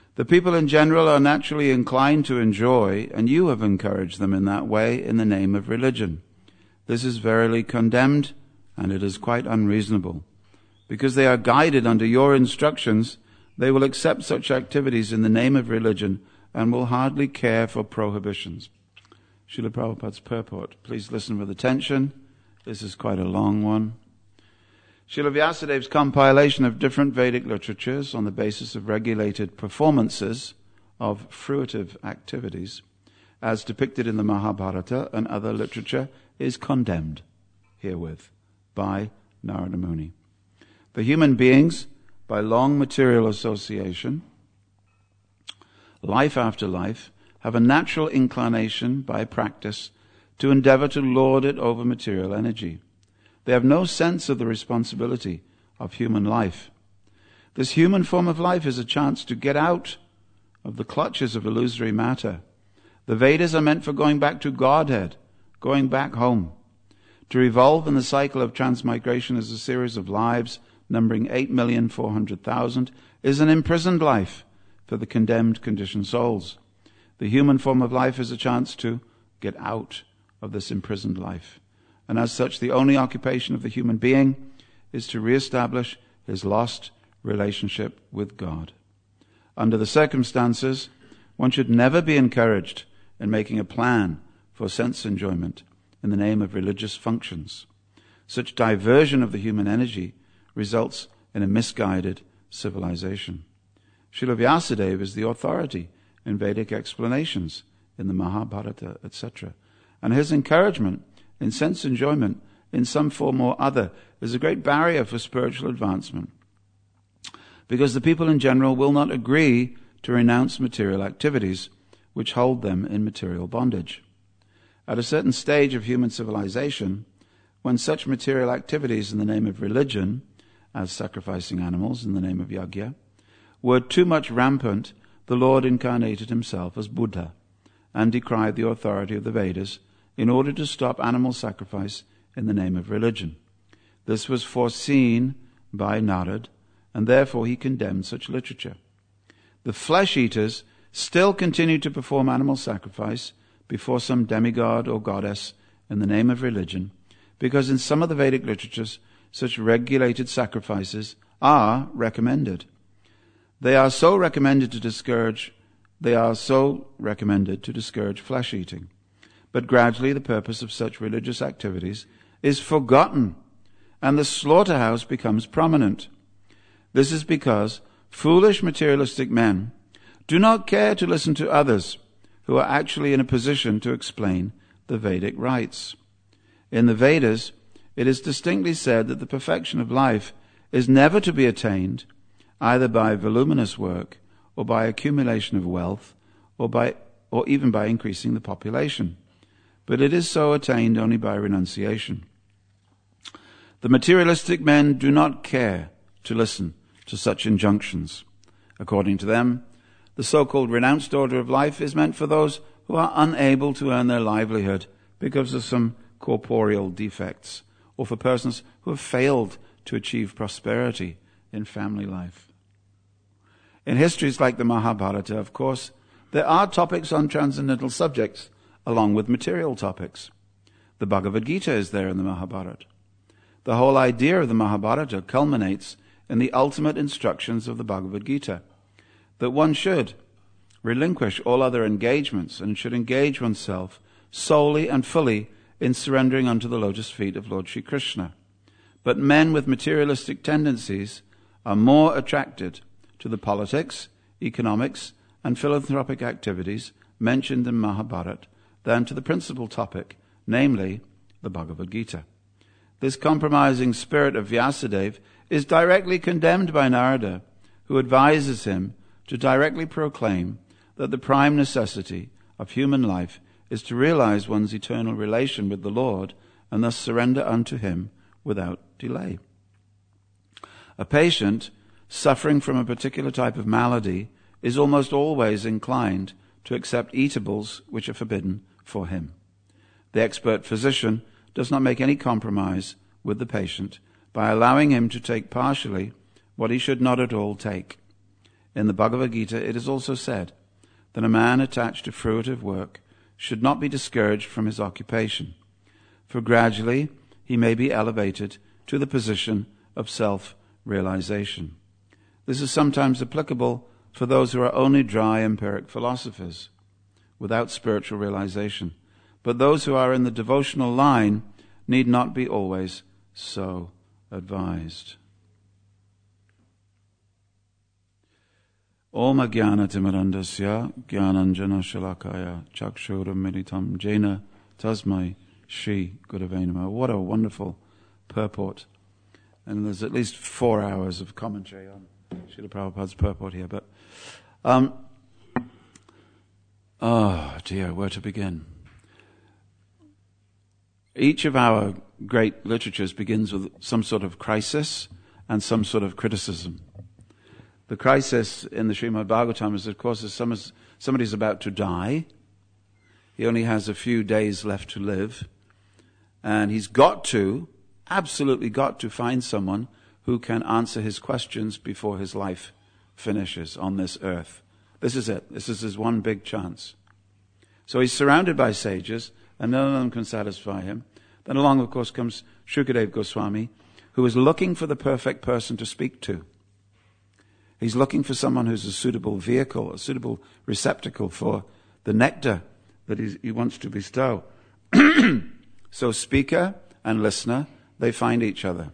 The people in general are naturally inclined to enjoy, and you have encouraged them in that way in the name of religion. This is verily condemned, and it is quite unreasonable. Because they are guided under your instructions, they will accept such activities in the name of religion and will hardly care for prohibitions. Srila Prabhupada's purport. Please listen with attention. This is quite a long one. Srila Vyasadev's compilation of different Vedic literatures on the basis of regulated performances of fruitive activities, as depicted in the Mahabharata and other literature, is condemned herewith by Narada Muni. For human beings, by long material association, life after life, have a natural inclination by practice to endeavor to lord it over material energy. They have no sense of the responsibility of human life. This human form of life is a chance to get out of the clutches of illusory matter. The Vedas are meant for going back to Godhead, going back home. To revolve in the cycle of transmigration as a series of lives numbering 8,400,000 is an imprisoned life for the condemned conditioned souls. The human form of life is a chance to get out of this imprisoned life. And as such, the only occupation of the human being is to re-establish his lost relationship with God. Under the circumstances, one should never be encouraged in making a plan for sense enjoyment in the name of religious functions. Such diversion of the human energy results in a misguided civilization. Srila Vyasadeva is the authority in Vedic explanations in the Mahabharata, etc. And his encouragement in sense enjoyment in some form or other is a great barrier for spiritual advancement, because the people in general will not agree to renounce material activities which hold them in material bondage. At a certain stage of human civilization, when such material activities in the name of religion, as sacrificing animals in the name of yajna, were too much rampant, the Lord incarnated himself as Buddha and decried the authority of the Vedas in order to stop animal sacrifice in the name of religion. This was foreseen by Narad, and therefore he condemned such literature. The flesh-eaters still continue to perform animal sacrifice before some demigod or goddess in the name of religion, because in some of the Vedic literatures such regulated sacrifices are recommended. They are so recommended to discourage flesh-eating. But gradually the purpose of such religious activities is forgotten, and the slaughterhouse becomes prominent. This is because foolish materialistic men do not care to listen to others who are actually in a position to explain the Vedic rites. In the Vedas, it is distinctly said that the perfection of life is never to be attained either by voluminous work or by accumulation of wealth or even by increasing the population, but it is so attained only by renunciation. The materialistic men do not care to listen to such injunctions. According to them, the so-called renounced order of life is meant for those who are unable to earn their livelihood because of some corporeal defects, or for persons who have failed to achieve prosperity in family life. In histories like the Mahabharata, of course, there are topics on transcendental subjects along with material topics. The Bhagavad Gita is there in the Mahabharata. The whole idea of the Mahabharata culminates in the ultimate instructions of the Bhagavad Gita, that one should relinquish all other engagements and should engage oneself solely and fully in surrendering unto the lotus feet of Lord Shri Krishna. But men with materialistic tendencies are more attracted to the politics, economics, and philanthropic activities mentioned in Mahabharata than to the principal topic, namely the Bhagavad Gita. This compromising spirit of Vyasadeva is directly condemned by Narada, who advises him to directly proclaim that the prime necessity of human life is to realize one's eternal relation with the Lord and thus surrender unto him without delay. A patient suffering from a particular type of malady is almost always inclined to accept eatables which are forbidden for him. The expert physician does not make any compromise with the patient by allowing him to take partially what he should not at all take. In the Bhagavad Gita, it is also said that a man attached to fruitive work should not be discouraged from his occupation, for gradually he may be elevated to the position of self-realization. This is sometimes applicable for those who are only dry empiric philosophers, without spiritual realization. But those who are in the devotional line need not be always so advised. Om Jnana Timirandasya Jnananjana Shalakaya Chakshuram Militam Jena Tasmai Shri Gurave Namaha. What a wonderful purport. And there's at least 4 hours of commentary on Srila Prabhupada's purport here. But, oh dear, where to begin? Each of our great literatures begins with some sort of crisis and some sort of criticism. The crisis in the Srimad Bhagavatam is, of course, somebody's about to die. He only has a few days left to live. And he's absolutely got to find someone who can answer his questions before his life finishes on this earth. This is it. This is his one big chance. So he's surrounded by sages, and none of them can satisfy him. Then along, of course, comes Shukadeva Goswami, who is looking for the perfect person to speak to. He's looking for someone who's a suitable vehicle, a suitable receptacle for the nectar that he wants to bestow. So speaker and listener, they find each other.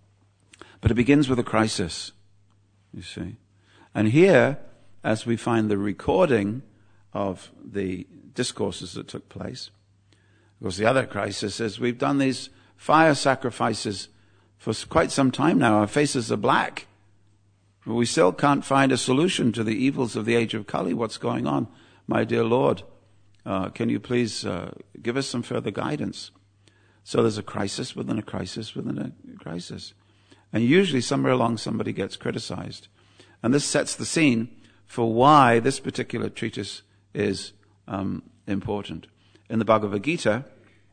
But it begins with a crisis, you see. And here, as we find the recording of the discourses that took place, of course the other crisis is we've done these fire sacrifices for quite some time now. Our faces are black. But we still can't find a solution to the evils of the age of Kali. What's going on? My dear Lord, can you please give us some further guidance? So there's a crisis within a crisis within a crisis. And usually somewhere along somebody gets criticized. And this sets the scene for why this particular treatise is important. In the Bhagavad Gita,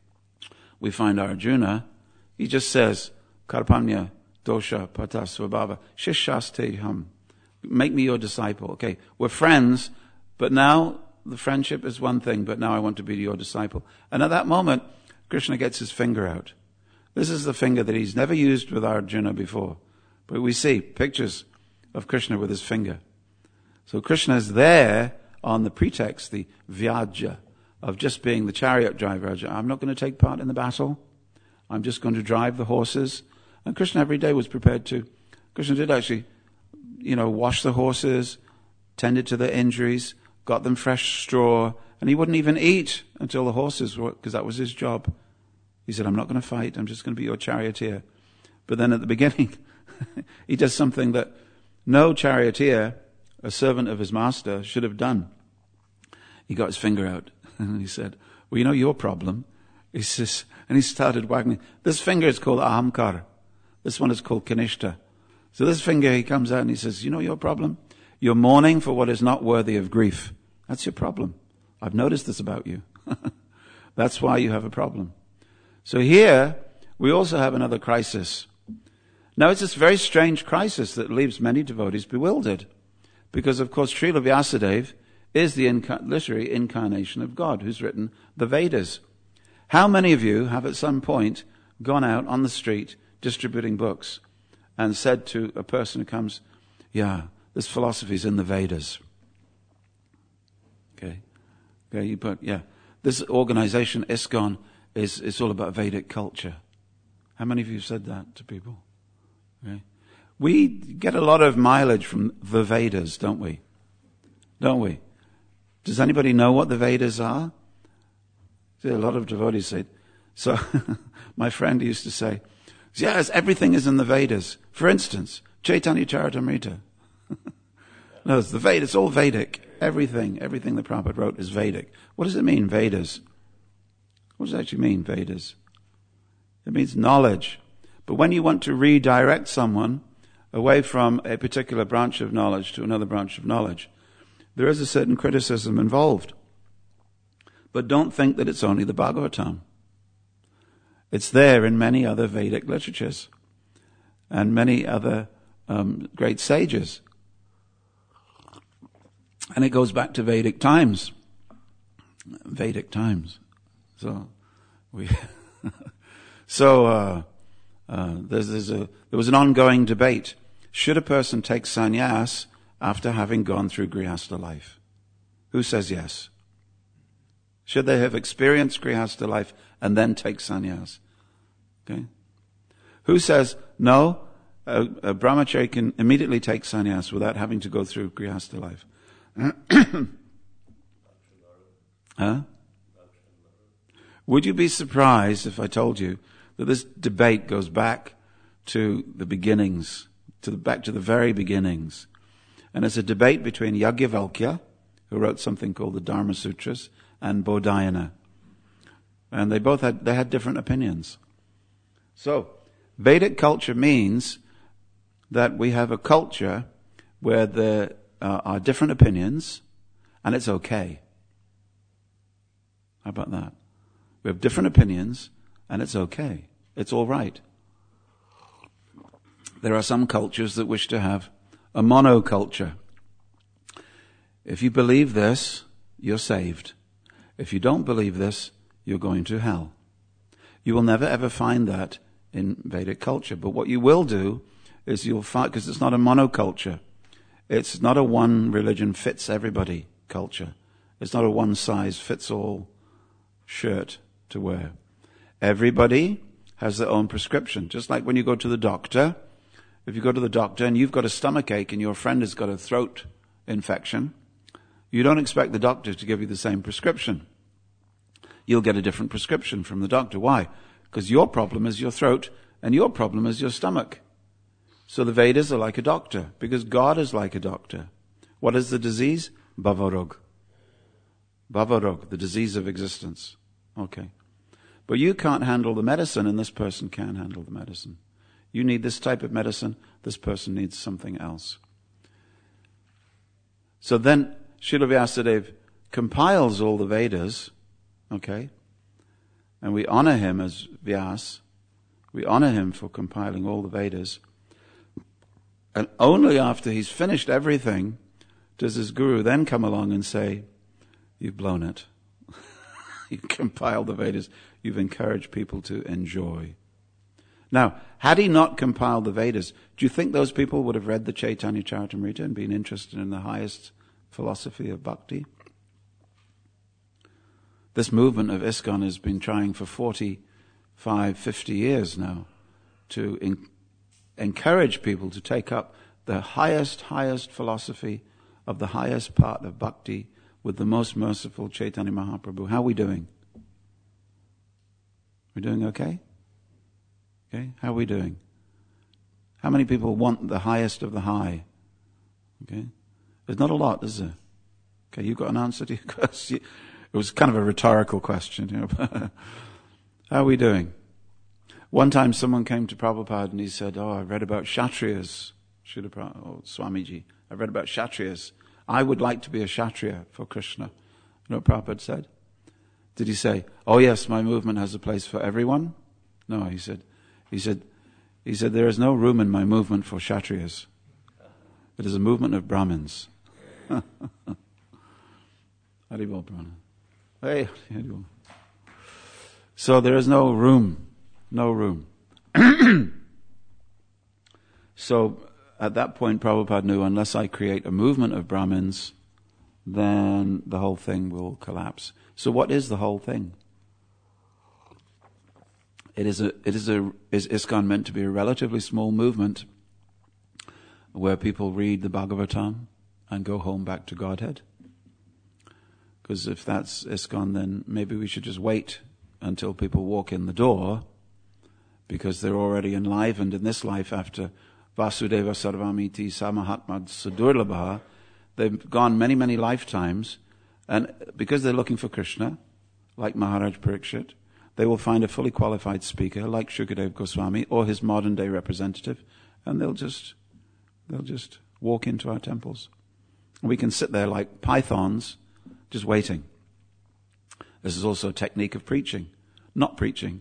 we find Arjuna, he just says, Karpanya dosha pata svabhava shishaste ham. Make me your disciple. Okay, we're friends, but now the friendship is one thing, but now I want to be your disciple. And at that moment, Krishna gets his finger out. This is the finger that he's never used with Arjuna before. But we see pictures of Krishna with his finger. So Krishna is there on the pretext, the vyaja, of just being the chariot driver. I'm not going to take part in the battle. I'm just going to drive the horses. And Krishna every day was prepared to. Krishna did actually, wash the horses, tended to their injuries, got them fresh straw, and he wouldn't even eat until the horses were, because that was his job. He said, I'm not going to fight, I'm just going to be your charioteer. But then at the beginning, he does something that no charioteer, a servant of his master, should have done. He got his finger out, and he said, well, your problem. He says, and he started wagging. This finger is called Ahamkar. This one is called Kanishta. So this finger, he comes out and he says, your problem? You're mourning for what is not worthy of grief. That's your problem. I've noticed this about you. That's why you have a problem. So here, we also have another crisis. Now, it's this very strange crisis that leaves many devotees bewildered. Because, of course, Srila Vyasadeva is the literary incarnation of God, who's written the Vedas. How many of you have at some point gone out on the street distributing books and said to a person who comes, this philosophy is in the Vedas. Okay, this organization, ISKCON, is all about Vedic culture. How many of you have said that to people? Okay. We get a lot of mileage from the Vedas, don't we? Don't we? Does anybody know what the Vedas are? See, a lot of devotees say. So, my friend used to say, yes, everything is in the Vedas. For instance, Chaitanya Charitamrita. No, it's the Vedas, it's all Vedic. Everything the Prabhupada wrote is Vedic. What does it mean, Vedas? What does it actually mean, Vedas? It means knowledge. But when you want to redirect someone away from a particular branch of knowledge to another branch of knowledge, there is a certain criticism involved. But don't think that it's only the Bhagavatam. It's there in many other Vedic literatures and many other great sages. And it goes back to Vedic times. Vedic times. So, there was an ongoing debate. Should a person take sannyas after having gone through Grihastha life? Who says yes? Should they have experienced Grihastha life and then take sannyas? Okay. Who says no? A brahmachari can immediately take sannyas without having to go through Grihastha life. Huh? Would you be surprised if I told you that this debate goes back to the beginnings, back to the very beginnings? And it's a debate between Yajnavalkya, who wrote something called the Dharma Sutras, and Bodhayana. And they had different opinions. So, Vedic culture means that we have a culture where there are different opinions, and it's okay. How about that? We have different opinions, and it's okay. It's all right. There are some cultures that wish to have a monoculture. If you believe this, you're saved. If you don't believe this, you're going to hell. You will never ever find that in Vedic culture. But what you will do is you'll find, because it's not a monoculture. It's not a one religion fits everybody culture. It's not a one size fits all shirt to wear. Everybody has their own prescription. Just like when you go to the doctor, if you go to the doctor and you've got a stomach ache and your friend has got a throat infection, you don't expect the doctor to give you the same prescription. You'll get a different prescription from the doctor. Why? Because your problem is your throat and your problem is your stomach. So the Vedas are like a doctor because God is like a doctor. What is the disease? Bhavarog. Bhavarog, the disease of existence. Okay. But you can't handle the medicine and this person can handle the medicine. You need this type of medicine, this person needs something else. So then Srila Vyasadeva compiles all the Vedas, okay? And we honor him as Vyas. We honor him for compiling all the Vedas. And only after he's finished everything does his guru then come along and say, you've blown it. You compiled the Vedas. You've encouraged people to enjoy. Now, had he not compiled the Vedas, do you think those people would have read the Chaitanya Charitamrita and been interested in the highest philosophy of bhakti? This movement of ISKCON has been trying for 45, 50 years now to encourage people to take up the highest philosophy of the highest part of bhakti with the most merciful Chaitanya Mahaprabhu. How are we doing? We doing okay? Okay, how are we doing? How many people want the highest of the high? Okay, there's not a lot, is there? Okay, you got an answer to your question? It was kind of a rhetorical question, you know. How are we doing? One time someone came to Prabhupada and he said, I read about Kshatriyas, Swamiji. I read about Kshatriyas. I would like to be a Kshatriya for Krishna. You know what Prabhupada said? Did he say, oh yes, my movement has a place for everyone? No, he said, there is no room in my movement for Kshatriyas. It is a movement of Brahmins. Haribol Brahmana. Hey, Haribol. So there is no room. So at that point Prabhupada knew unless I create a movement of Brahmins, then the whole thing will collapse. So what is the whole thing? Is ISKCON meant to be a relatively small movement where people read the Bhagavatam and go home back to Godhead? Because if that's ISKCON, then maybe we should just wait until people walk in the door, because they're already enlivened in this life after Vasudeva Sarvamiti Samahatmad Sudurlabha. They've gone many, many lifetimes, and because they're looking for Krishna, like Maharaj Parikshit, they will find a fully qualified speaker like Shukadev Goswami or his modern day representative, and they'll just walk into our temples. We can sit there like pythons, just waiting. This is also a technique of preaching, not preaching.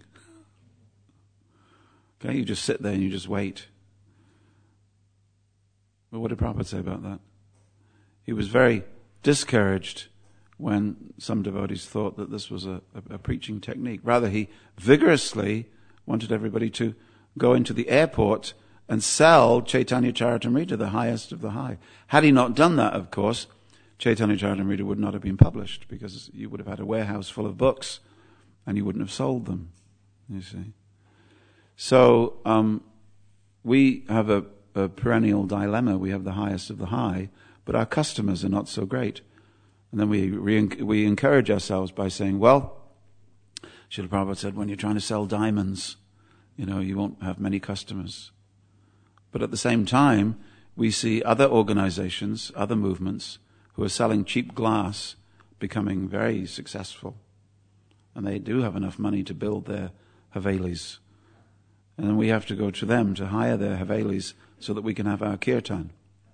Okay, you just sit there and you just wait. But what did Prabhupada say about that? He was very discouraged when some devotees thought that this was a preaching technique. Rather, he vigorously wanted everybody to go into the airport and sell Chaitanya Charitamrita, the highest of the high. Had he not done that, of course, Chaitanya Charitamrita would not have been published, because you would have had a warehouse full of books and you wouldn't have sold them, you see. So we have a perennial dilemma. We have the highest of the high, but our customers are not so great. And then we encourage ourselves by saying, well, Srila Prabhupada said, when you're trying to sell diamonds, you won't have many customers. But at the same time, we see other organizations, other movements, who are selling cheap glass becoming very successful. And they do have enough money to build their Havelis. And then we have to go to them to hire their Havelis so that we can have our kirtan.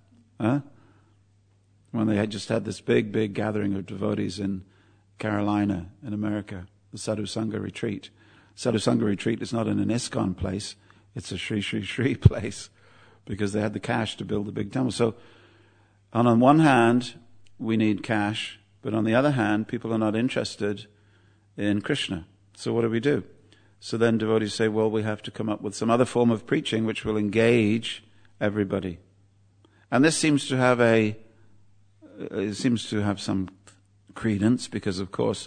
When they had just had this big gathering of devotees in Carolina, in America, the Sadhu Sangha retreat. Sadhu Sangha retreat is not in an ISKCON place, it's a Sri Sri Sri place, because they had the cash to build the big temple. So, on one hand, we need cash, but on the other hand, people are not interested in Krishna. So what do? So then devotees say, well, we have to come up with some other form of preaching which will engage everybody. And this seems to have some credence, because of course,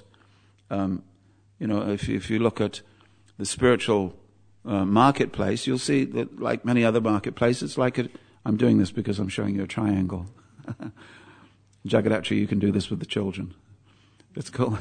if you look at the spiritual marketplace, you'll see that, like many other marketplaces, I'm doing this because I'm showing you a triangle. Jagadachi, you can do this with the children. It's called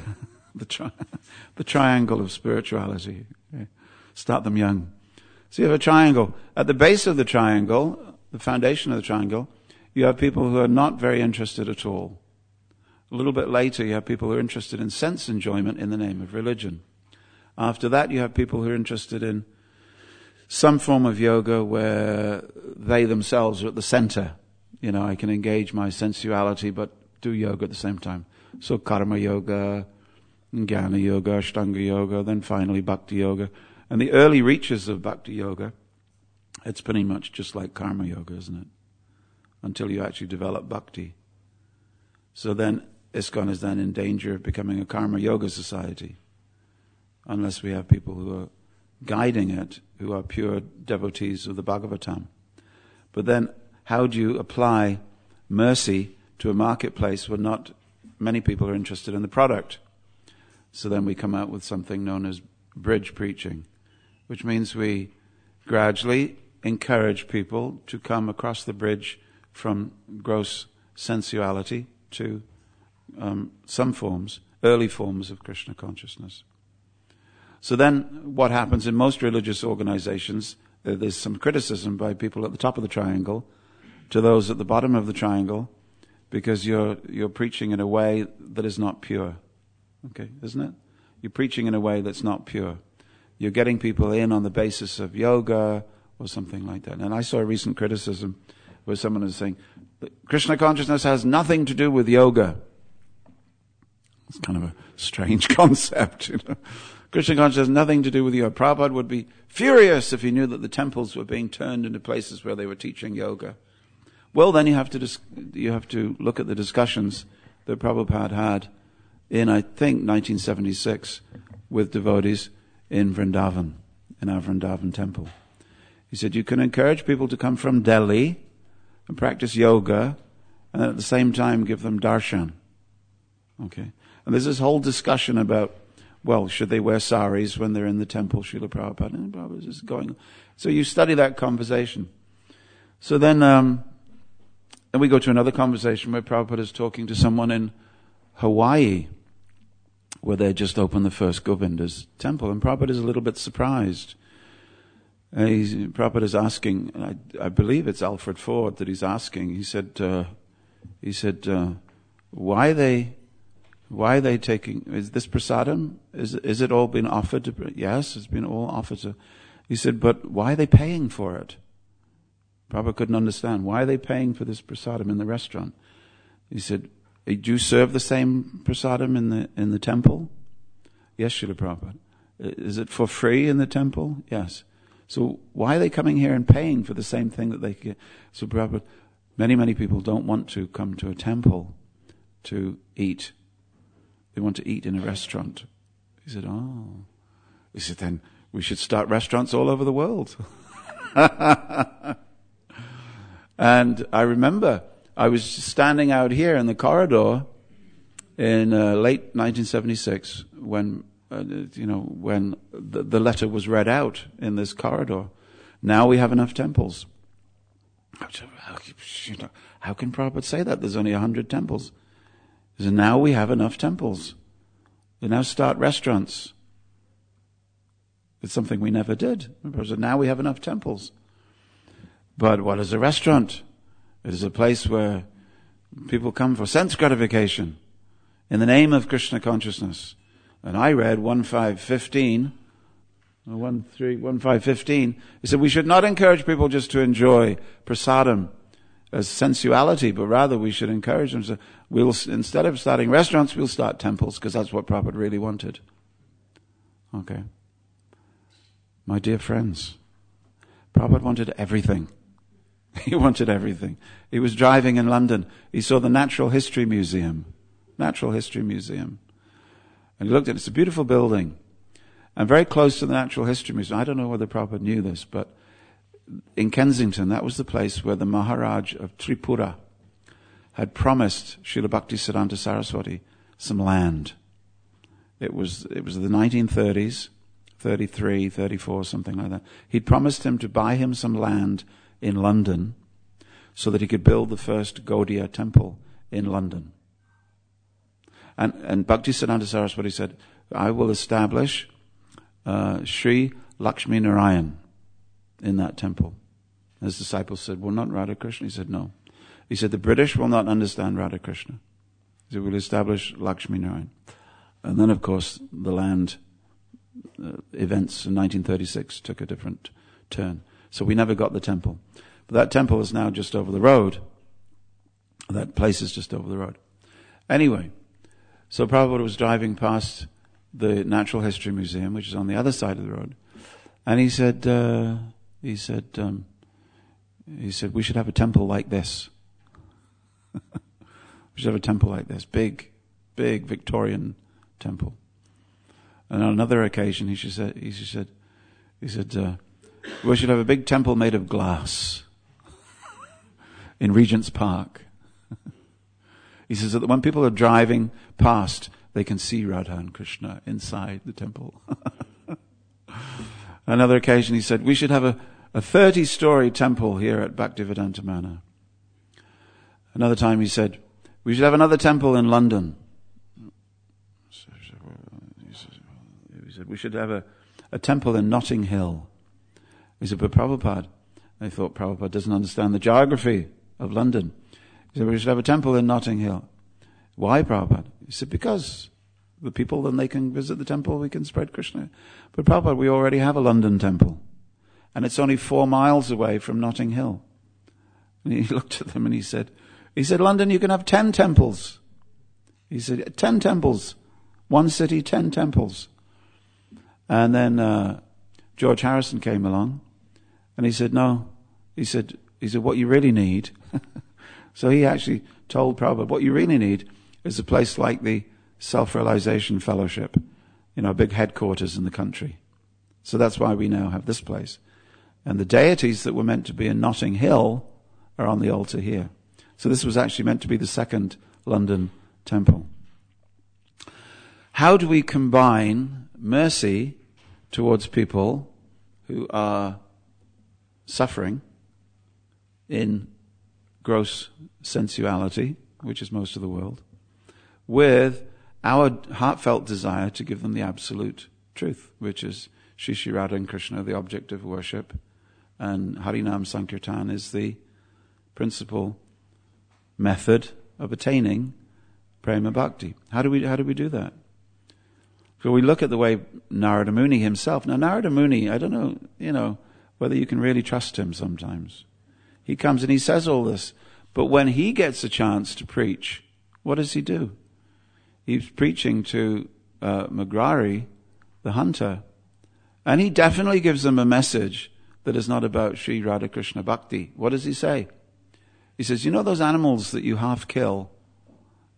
the triangle of spirituality. Okay? Start them young. So you have a triangle. At the base of the triangle, the foundation of the triangle, you have people who are not very interested at all. A little bit later, you have people who are interested in sense enjoyment in the name of religion. After that, you have people who are interested in some form of yoga where they themselves are at the center. I can engage my sensuality but do yoga at the same time. So karma yoga, jnana yoga, ashtanga yoga, then finally bhakti yoga. And the early reaches of bhakti yoga, it's pretty much just like karma yoga, isn't it? Until you actually develop bhakti. So then ISKCON is then in danger of becoming a karma yoga society, unless we have people who are guiding it, who are pure devotees of the Bhagavatam. But then, how do you apply mercy to a marketplace where not many people are interested in the product? So then we come out with something known as bridge preaching, which means we gradually encourage people to come across the bridge from gross sensuality to some forms, early forms of Krishna consciousness. So then what happens in most religious organizations, there's some criticism by people at the top of the triangle to those at the bottom of the triangle, because you're preaching in a way that is not pure. Okay, isn't it? You're preaching in a way that's not pure. You're getting people in on the basis of yoga or something like that. And I saw a recent criticism where someone was saying, Krishna consciousness has nothing to do with yoga. It's kind of a strange concept, Krishna consciousness has nothing to do with yoga. Prabhupada would be furious if he knew that the temples were being turned into places where they were teaching yoga. Well, then you have to look at the discussions that Prabhupada had in, I think, 1976 with devotees in Vrindavan, in our Vrindavan temple. He said, you can encourage people to come from Delhi and practice yoga, and at the same time give them darshan. Okay? And there's this whole discussion about, well, should they wear saris when they're in the temple, Srila Prabhupada? And Prabhupada is just going. So you study that conversation. So then we go to another conversation where Prabhupada is talking to someone in Hawaii, where they just opened the first Govinda's temple, and Prabhupada is a little bit surprised. Prabhupada is asking, I believe it's Alfred Ford that he's asking. He said, why are they taking? Is this prasadam? Is it all been offered to? Yes, it's been all offered to. He said, but why are they paying for it? Prabhupada couldn't understand. Why are they paying for this prasadam in the restaurant? He said, do you serve the same prasadam in the temple? Yes, Srila Prabhupada. Is it for free in the temple? Yes. So why are they coming here and paying for the same thing that they get? So Prabhupada, many people don't want to come to a temple to eat. They want to eat in a restaurant. He said, He said, then we should start restaurants all over the world. And I remember I was standing out here in the corridor in late 1976 when when the letter was read out in this corridor. Now we have enough temples. How can Prabhupada say that? There's only 100 temples. He said, now we have enough temples. They now start restaurants. It's something we never did. Prabhupada said, now we have enough temples. But what is a restaurant? It is a place where people come for sense gratification in the name of Krishna consciousness. And I read 15:15. He said we should not encourage people just to enjoy prasadam as sensuality, but rather we should encourage them to, instead of starting restaurants, we'll start temples, because that's what Prabhupada really wanted. Okay. My dear friends, Prabhupada wanted everything. He wanted everything. He was driving in London. He saw the Natural History Museum. And he looked at it. It's a beautiful building. And very close to the Natural History Museum, I don't know whether Prabhupada knew this, but in Kensington, that was the place where the Maharaj of Tripura had promised Srila Bhaktisiddhanta Saraswati some land. It was the 1930s, 33, 34, something like that. He'd promised him to buy him some land in London so that he could build the first Gaudiya temple in London. And Bhaktisiddhanta Saraswati said, I will establish Sri Lakshmi Narayan in that temple. His disciples said, well, not Radha Krishna. He said, no. He said, the British will not understand Radha Krishna. He said, we'll establish Lakshmi Narayan. And then, of course, the land events in 1936 took a different turn. So we never got the temple. But that temple is now just over the road. That place is just over the road. Anyway, so Prabhupada was driving past the Natural History Museum, which is on the other side of the road. And he said, we should have a temple like this. We should have a temple like this. Big Victorian temple. And on another occasion, he said, we should have a big temple made of glass in Regent's Park. He says that when people are driving past, they can see Radha and Krishna inside the temple. Another occasion, he said, we should have a 30-story temple here at Bhaktivedanta Manor. Another time he said, we should have another temple in London. He said, we should have a temple in Notting Hill. He said, but Prabhupada, I thought Prabhupada doesn't understand the geography of London. He said, we should have a temple in Notting Hill. Why, Prabhupada? He said, because the people, then they can visit the temple, we can spread Krishna. But Prabhupada, we already have a London temple. And it's only 4 miles away from Notting Hill. And he looked at them and he said, London, you can have 10 temples. He said, 10 temples. One city, 10 temples. And then George Harrison came along and he said, no. He said, what you really need. So he actually told Prabhupada, what you really need is a place like the Self-Realization Fellowship, a big headquarters in the country. So that's why we now have this place. And the deities that were meant to be in Notting Hill are on the altar here. So this was actually meant to be the second London temple. How do we combine mercy towards people who are suffering in gross sensuality, which is most of the world, with our heartfelt desire to give them the absolute truth, which is Shri Shri Radha and Krishna, the object of worship, and Harinam Sankirtan is the principal method of attaining prema bhakti. How do we do that? So we look at the way Narada Muni himself. Now Narada Muni, I don't know, whether you can really trust him sometimes. He comes and he says all this, but when he gets a chance to preach, what does he do? He's preaching to Magrari, the hunter, and he definitely gives them a message that is not about Sri Radha Krishna Bhakti. What does he say? He says, those animals that you half kill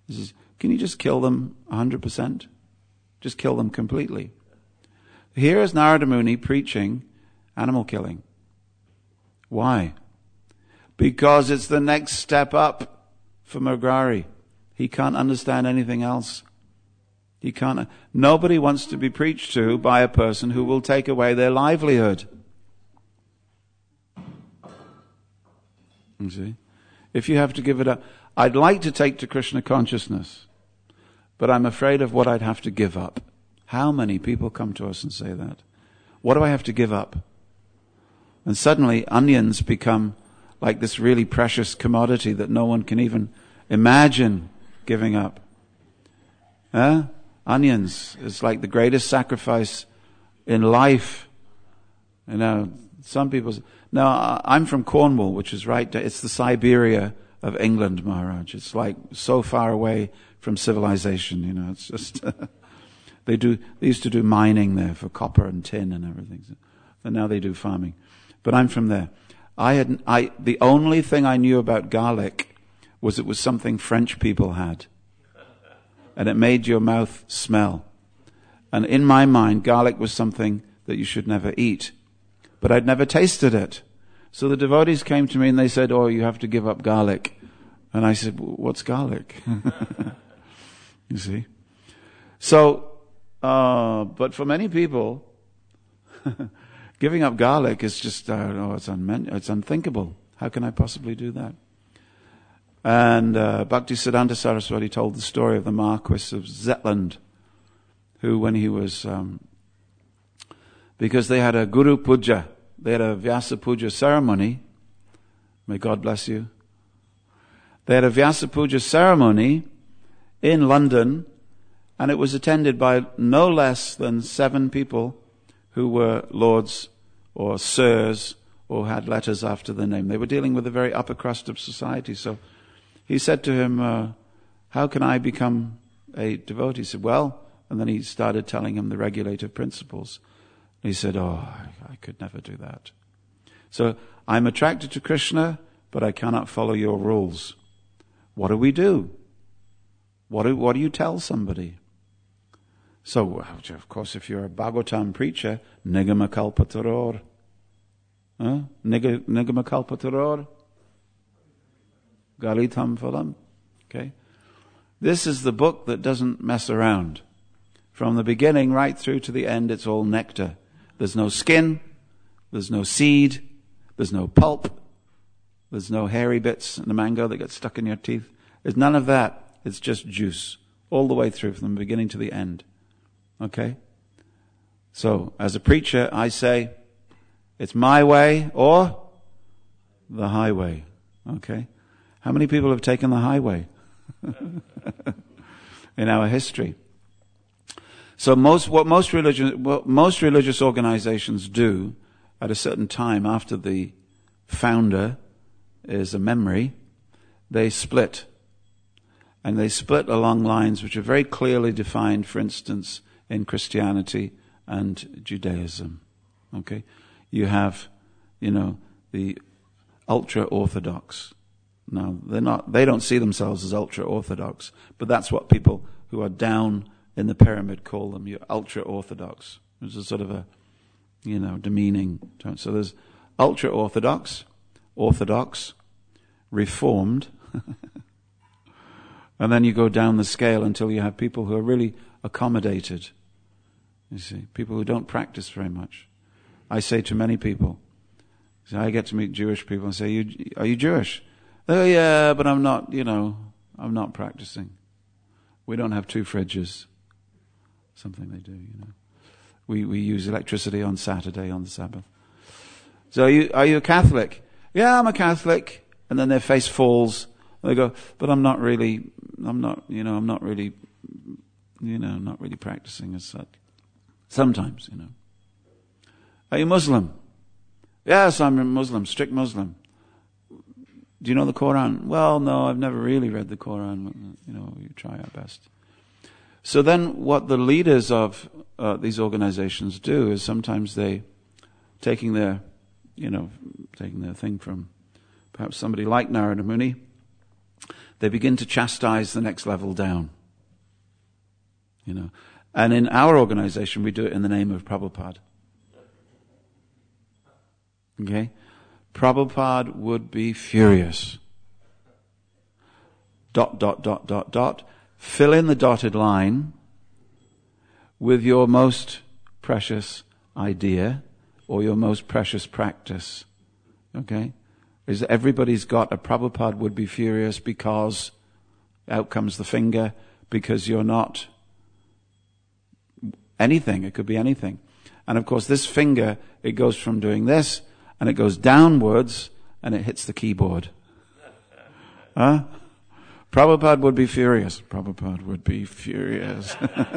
He says, can you just kill them 100%? Just kill them completely. Here is Narada Muni preaching animal killing. Why? Because it's the next step up for Murari. He can't understand anything else. He can't. Nobody wants to be preached to by a person who will take away their livelihood. You see? If you have to give it up. I'd like to take to Krishna consciousness, but I'm afraid of what I'd have to give up. How many people come to us and say that? What do I have to give up? And suddenly onions become like this really precious commodity that no one can even imagine giving up. Onions is like the greatest sacrifice in life. You know, some people... Now, I'm from Cornwall, which is right... It's the Siberia of England, Maharaj. It's like so far away from civilization, you know. It's just... They used to do mining there for copper and tin and everything. And now they do farming. But I'm from there. The only thing I knew about garlic was it was something French people had. And it made your mouth smell. And in my mind, garlic was something that you should never eat. But I'd never tasted it. So the devotees came to me and they said, oh, you have to give up garlic. And I said, what's garlic? You see? So, but for many people, giving up garlic is just, it's unthinkable. How can I possibly do that? And Bhaktisiddhanta Saraswati told the story of the Marquis of Zetland, who when he was, because they had a Guru Puja, they had a Vyasa Puja ceremony, may God bless you. They had a Vyasa Puja ceremony in London, and it was attended by no less than 7 people who were lords or sirs or had letters after their name. They were dealing with the very upper crust of society. So he said to him, how can I become a devotee? He said, well, and then he started telling him the regulative principles. He said, I could never do that. So I'm attracted to Krishna, but I cannot follow your rules. What do we do? What do you tell somebody? So, of course, if you're a Bhagavatam preacher, Nigama Kalpataror. Nigama Kalpataror. Galitam Phalam. Okay? This is the book that doesn't mess around. From the beginning right through to the end, it's all nectar. There's no skin, there's no seed, there's no pulp, there's no hairy bits in the mango that get stuck in your teeth. There's none of that. It's just juice. All the way through, from the beginning to the end. Okay? So, as a preacher, I say, it's my way or the highway. Okay? How many people have taken the highway in our history? So what most religious organizations do at a certain time after the founder is a memory, they split. And they split along lines which are very clearly defined, for instance, in Christianity and Judaism. Okay? You have, the ultra-Orthodox. Now, they don't see themselves as ultra-Orthodox, but that's what people who are down in the pyramid call them. You're ultra-Orthodox. It's a sort of a, demeaning term. So there's ultra-Orthodox, Orthodox, Reformed, and then you go down the scale until you have people who are really accommodated. You see, people who don't practice very much. I say to many people, I get to meet Jewish people and say, are you Jewish? Oh yeah, but I'm not, I'm not practicing. We don't have 2 fridges. Something they do, We use electricity on Saturday, on the Sabbath. So are you a Catholic? Yeah, I'm a Catholic. And then their face falls. They go, but I'm not really practicing as such. Sometimes, Are you Muslim? Yes, I'm a Muslim, strict Muslim. Do you know the Quran? Well, no, I've never really read the Quran. We try our best. So then what the leaders of these organizations do is sometimes they, taking their thing from perhaps somebody like Narada Muni, they begin to chastise the next level down. And in our organization, we do it in the name of Prabhupada. Okay? Prabhupada would be furious. ... Fill in the dotted line with your most precious idea or your most precious practice. Okay? Is everybody's got a Prabhupada would be furious because out comes the finger, because you're not anything. It could be anything. And of course this finger, it goes from doing this and it goes downwards and it hits the keyboard. Huh? Prabhupada would be furious. Prabhupada would be furious.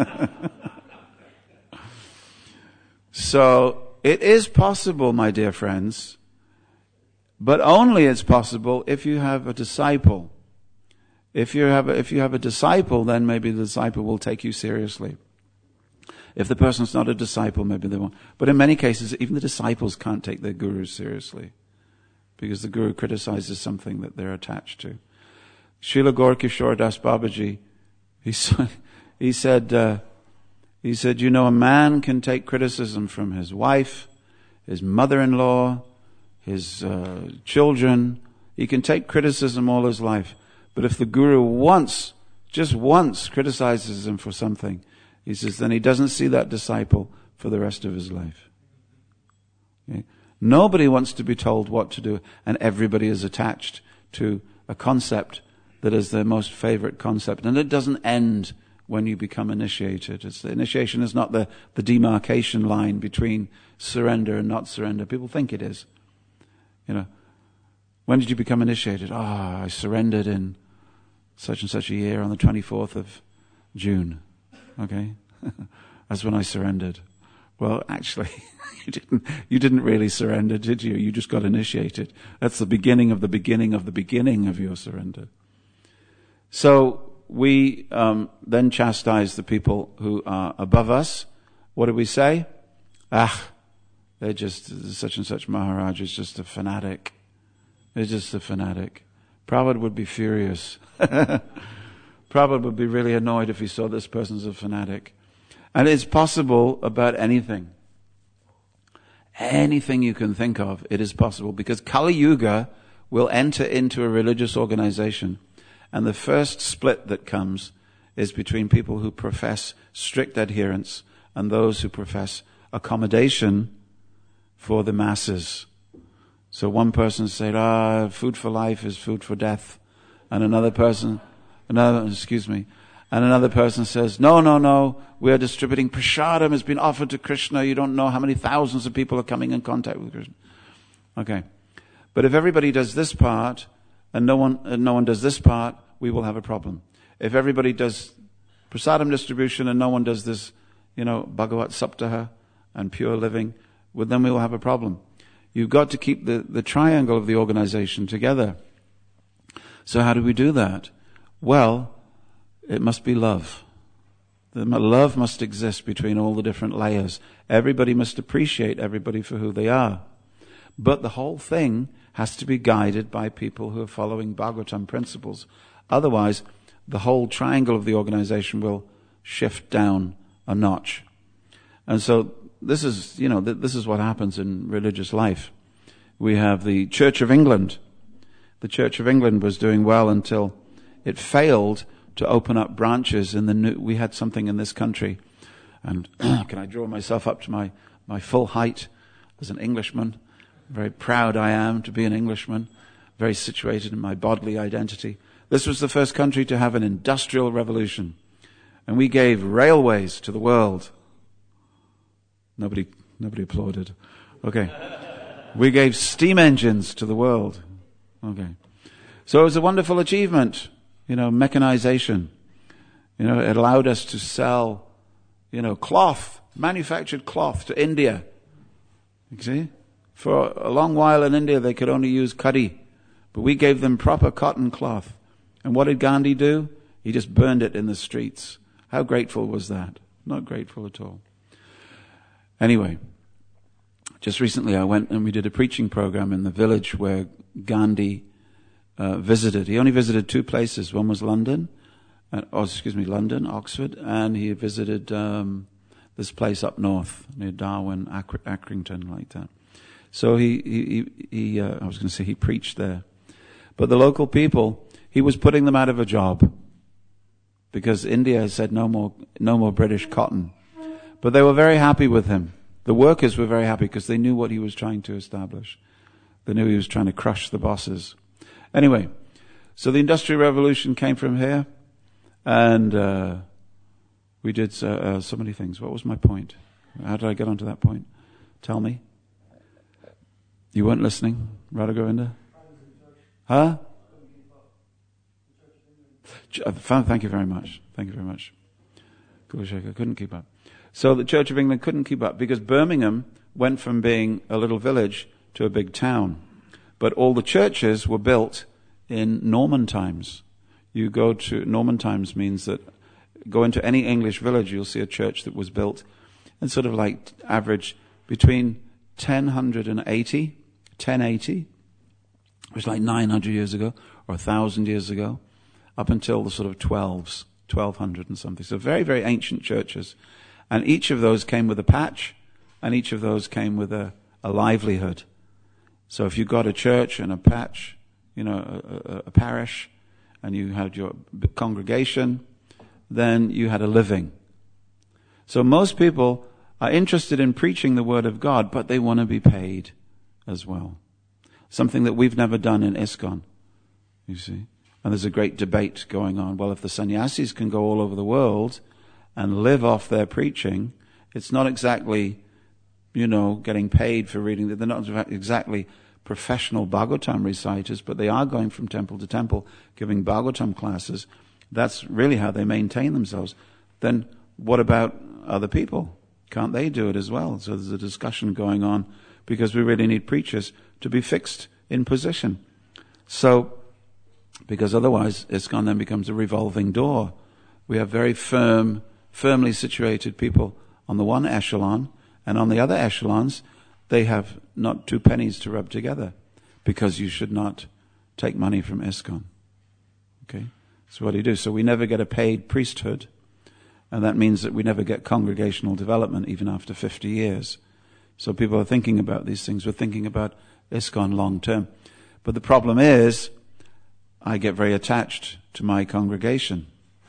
So it is possible, my dear friends, but only it's possible if you have a disciple. If you have a disciple, then maybe the disciple will take you seriously. If the person's not a disciple, maybe they won't. But in many cases, even the disciples can't take their gurus seriously, because the guru criticizes something that they're attached to. Srila Gaurkishore Das Babaji, he said, a man can take criticism from his wife, his mother-in-law, his children. He can take criticism all his life. But if the guru just once criticizes him for something, he says, then he doesn't see that disciple for the rest of his life. Okay? Nobody wants to be told what to do, and everybody is attached to a concept that is their most favorite concept. And it doesn't end when you become initiated. Initiation is not the demarcation line between surrender and not surrender. People think it is. When did you become initiated? I surrendered in such and such a year on the 24th of June. Okay? That's when I surrendered. Well, actually, you didn't really surrender, did you? You just got initiated. That's the beginning of the beginning of the beginning of your surrender. So we then chastise the people who are above us. What do we say? They're just, such and such Maharaj is just a fanatic. They're just a fanatic. Prabhupada would be furious. Prabhupada would be really annoyed if he saw this person's a fanatic. And it's possible about anything. Anything you can think of, it is possible. Because Kali Yuga will enter into a religious organization. And the first split that comes is between people who profess strict adherence and those who profess accommodation for the masses. So one person said, food for life is food for death. And another person says, no, we are distributing prasadam, has been offered to Krishna. You don't know how many thousands of people are coming in contact with Krishna. Okay. But if everybody does this part, and no one does this part, we will have a problem. If everybody does prasadam distribution and no one does this, Bhagavat Saptaha and pure living, well, then we will have a problem. You've got to keep the triangle of the organization together. So how do we do that? Well, it must be love. The love must exist between all the different layers. Everybody must appreciate everybody for who they are. But the whole thing has to be guided by people who are following Bhagavatam principles. Otherwise, the whole triangle of the organization will shift down a notch. And so this is what happens in religious life. We have the Church of England. The Church of England was doing well until it failed to open up branches we had something in this country. And can I draw myself up to my full height as an Englishman? Very proud I am to be an Englishman, very situated in my bodily identity. This was the first country to have an industrial revolution. And we gave railways to the world. Nobody applauded. Okay. We gave steam engines to the world. Okay. So it was a wonderful achievement, mechanization. It allowed us to sell, cloth, manufactured cloth to India. You see? For a long while in India, they could only use khadi. But we gave them proper cotton cloth. And what did Gandhi do? He just burned it in the streets. How grateful was that? Not grateful at all. Anyway, just recently I went and we did a preaching program in the village where Gandhi visited. He only visited 2 places. One was London, London, Oxford, and he visited this place up north near Darwin, Accrington, like that. So he he preached there. But the local people, he was putting them out of a job because India said no more British cotton. But they were very happy with him. The workers were very happy because they knew what he was trying to establish. They knew he was trying to crush the bosses. Anyway, so the Industrial Revolution came from here, and we did so many things. What was my point? How did I get onto that point? Tell me. You weren't listening, Radha Govinda? Huh? Thank you very much. Thank you very much. Kulashekar couldn't keep up. So the Church of England couldn't keep up because Birmingham went from being a little village to a big town. But all the churches were built in Norman times. You go to Norman times means that go into any English village, you'll see a church that was built in sort of like average between 1080, which is like 900 years ago or 1,000 years ago, up until the sort of 1200 and something. So very, very ancient churches. And each of those came with a patch, and each of those came with a livelihood. So if you got a church and a patch, a parish, and you had your congregation, then you had a living. So most people are interested in preaching the Word of God, but they want to be paid as well. Something that we've never done in ISKCON, you see. And there's a great debate going on. Well, if the sannyasis can go all over the world and live off their preaching, it's not exactly, getting paid for reading. They're not exactly professional Bhagavatam reciters, but they are going from temple to temple, giving Bhagavatam classes. That's really how they maintain themselves. Then what about other people? Can't they do it as well? So there's a discussion going on because we really need preachers to be fixed in position. So, because otherwise ISKCON then becomes a revolving door. We have very firmly situated people on the one echelon, and on the other echelons, they have not 2 pennies to rub together, because you should not take money from ISKCON. Okay? So what do you do? So we never get a paid priesthood, and that means that we never get congregational development even after 50 years. So people are thinking about these things. We're thinking about ISKCON long term. But the problem is, I get very attached to my congregation.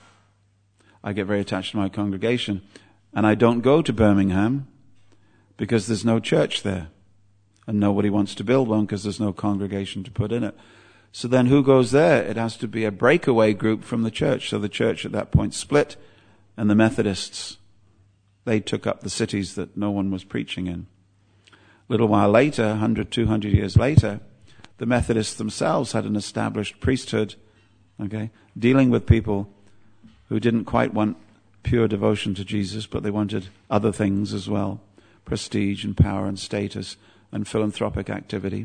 And I don't go to Birmingham because there's no church there. And nobody wants to build one because there's no congregation to put in it. So then who goes there? It has to be a breakaway group from the church. So the church at that point split, and the Methodists, they took up the cities that no one was preaching in. A little while later, 100, 200 years later, the Methodists themselves had an established priesthood, dealing with people who didn't quite want pure devotion to Jesus, but they wanted other things as well, prestige and power and status and philanthropic activity.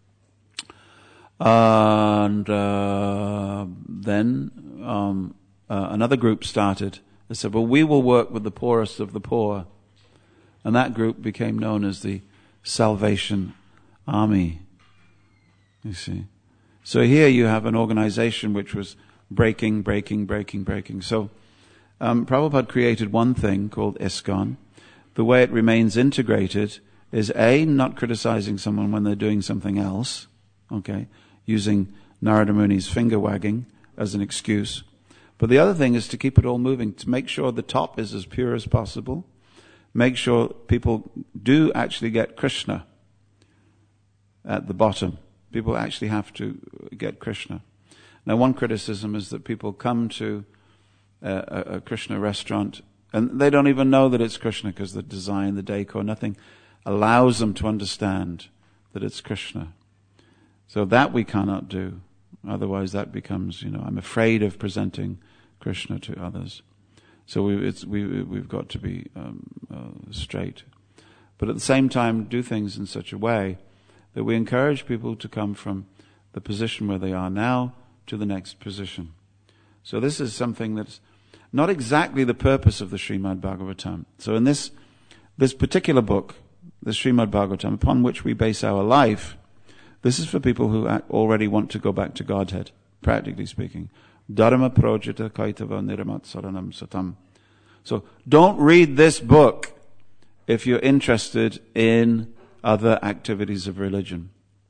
And then another group started. They said, well, we will work with the poorest of the poor. And that group became known as the Salvation Army. You see. So here you have an organization which was breaking. So Prabhupada created one thing called ISKCON. The way it remains integrated is A, not criticizing someone when they're doing something else, using Narada Muni's finger wagging as an excuse. But the other thing is to keep it all moving, to make sure the top is as pure as possible, make sure people do actually get Krishna at the bottom. People actually have to get Krishna. Now, one criticism is that people come to a Krishna restaurant and they don't even know that it's Krishna because the design, the decor, nothing allows them to understand that it's Krishna. So that we cannot do. Otherwise that becomes, I'm afraid of presenting Krishna to others. So we've got to be straight. But at the same time, do things in such a way that we encourage people to come from the position where they are now to the next position. So this is something that's not exactly the purpose of the Srimad Bhagavatam. So in this particular book, the Srimad Bhagavatam, upon which we base our life, This is for people who already want to go back to Godhead, practically speaking. Dharma projita kaitava niramat saranam satam. So don't read this book if you're interested in other activities of religion.